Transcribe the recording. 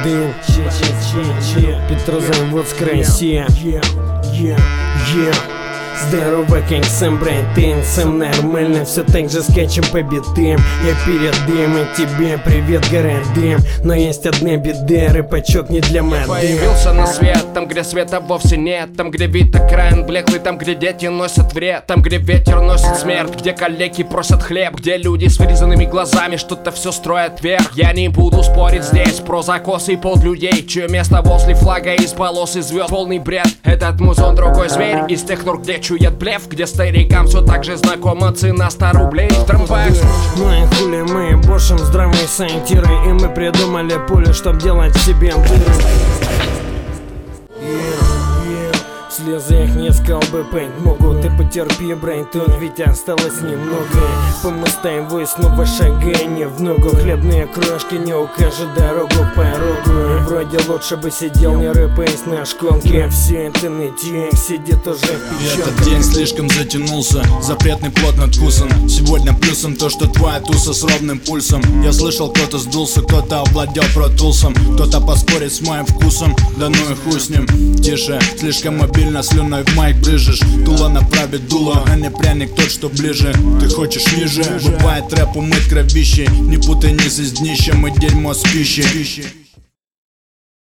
дым. Петрозавод с крайсе. Здорово, как сам Брайтон, сам нормально, все так же скачем по битам. Я перед дымом, тебе привет, городам. Но есть одна беда, рэпачок не для моды. Появился на свет, там где света вовсе нет. Там где вид экран блеклый, там где дети носят вред. Там где ветер носит смерть, где коллеги просят хлеб. Где люди с вырезанными глазами что-то все строят вверх. Я не буду спорить здесь про закосы под людей, чье место возле флага из полос и звезд. Полный бред, этот музон другой зверь из тех нор, где чует блеф, где старикам все так же знакома цена 100 рублей в трамваях. Ну и хули мы бошим здравые сантиры, и мы придумали пулю, чтоб делать себе дыры. В слезах не скалбы могут, ты потерпи, Брайтон, ведь осталось немного. По мостовой снова шагание в ногу, хлебные крошки не укажут дорогу к порогу. Вроде лучше бы сидел, не рыпаясь на шконке. Все это на тех сидит уже в печенках. Этот день слишком затянулся, запретный плод надкусан. Сегодня плюсом то, что твоя туса с ровным пульсом. Я слышал, кто-то сдулся, кто-то овладел протулсом, кто-то поспорит с моим вкусом, да ну и хуй с ним. Тише, слишком мобильно, слюной в майк брыжешь. Дуло направит дуло, а не пряник тот, что ближе. Ты хочешь ниже? Бывает рэп умыть кровище. Не путай низ с днищем и дерьмо с пищей.